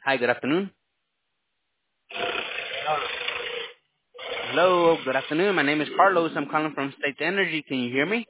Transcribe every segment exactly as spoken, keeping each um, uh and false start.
Hi, good afternoon. Hello, good afternoon. My name is Carlos. I'm calling from State Energy. Can you hear me?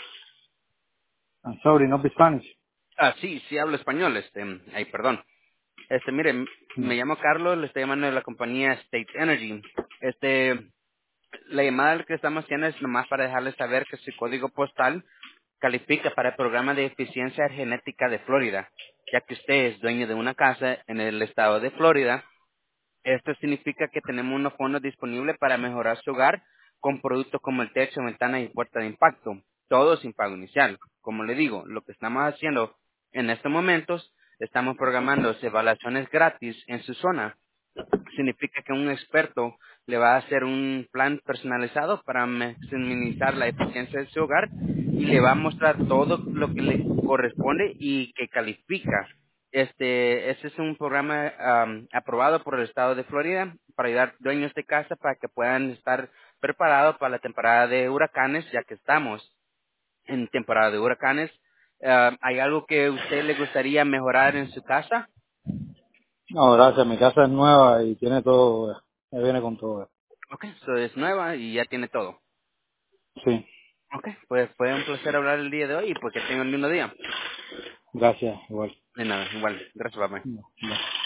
I'm sorry, no be Spanish. Ah, sí, sí hablo español. Este, ay, perdón. Este, mire, m- me No. llamo Carlos, le estoy llamando de la compañía State Energy. Este, la llamada que estamos haciendo es nomás para dejarles saber que su código postal califica para el programa de eficiencia genética de Florida, ya que usted es dueño de una casa en el estado de Florida. Esto significa que tenemos unos fondos disponibles para mejorar su hogar con productos como el techo, ventana y puerta de impacto, todo sin pago inicial. Como le digo, lo que estamos haciendo en estos momentos, estamos programando evaluaciones gratis en su zona. Significa que un experto le va a hacer un plan personalizado para maximizar la eficiencia de su hogar y le va a mostrar todo lo que le corresponde y que califica. Este, este es un programa am, aprobado por el estado de Florida para ayudar dueños de casa para que puedan estar preparados para la temporada de huracanes, ya que estamos en temporada de huracanes. Ah, ¿Hay algo que a usted le gustaría mejorar en su casa? No, gracias, mi casa es nueva y tiene todo, eh, me viene con todo. eh. Ok, so es nueva y ya tiene todo. Sí, Ok, pues fue un placer hablar el día de hoy y porque tengo el lindo día. gracias, igual. De nada, igual. Gracias, papá. No, no.